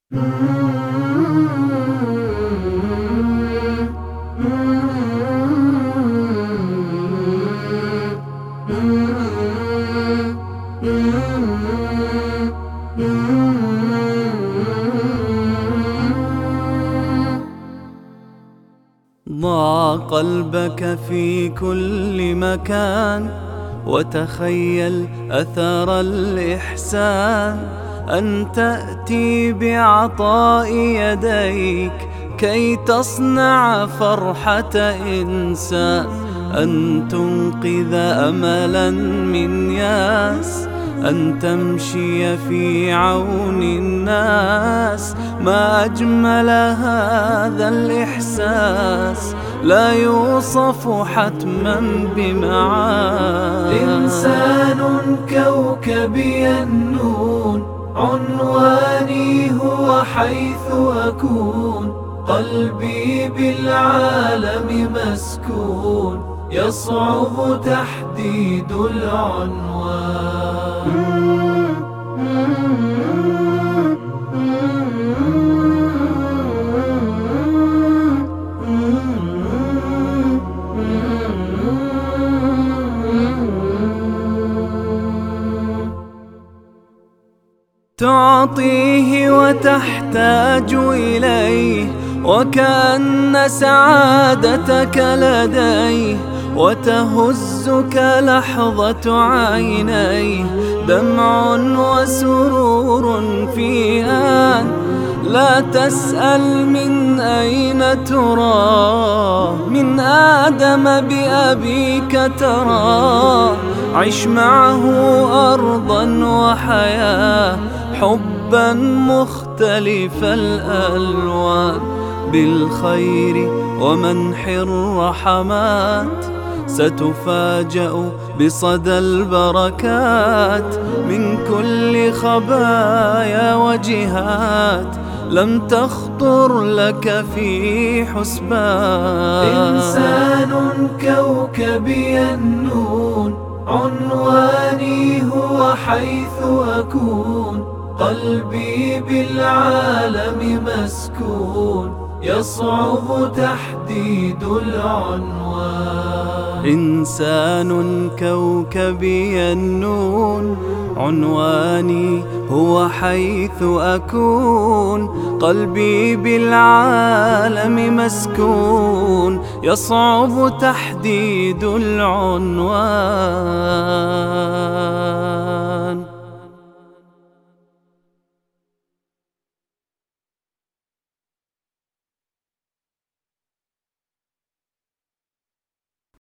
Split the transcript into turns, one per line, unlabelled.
ضع قلبك في كل مكان وتخيل أثر الإحسان، أن تأتي بعطاء يديك كي تصنع فرحة إنسان، أن تنقذ أملا من ياس، أن تمشي في عون الناس. ما أجمل هذا الإحساس، لا يوصف حتما بمعاني.
إنسان كوكبي النون، عنواني هو حيث أكون، قلبي بالعالم مسكون، يصعب تحديد العنوان.
تعطيه وتحتاج إليه، وكأن سعادتك لديه، وتهزك لحظة عينيه، دمع وسرور في آن. لا تسأل من أين تراه، من آدم بأبيك تراه. عش معه أرضا وحياة، حبا مختلف الألوان، بالخير ومنح الرحمات. ستفاجأ بصدى البركات من كل خبايا وجهات لم تخطر لك في حسبان.
إنسان كوكبي النون، عنواني هو حيث أكون، قلبي بالعالم مسكون، يصعب تحديد العنوان.
إنسان كوكبي النون، عنواني هو حيث أكون، قلبي بالعالم مسكون، يصعب تحديد العنوان.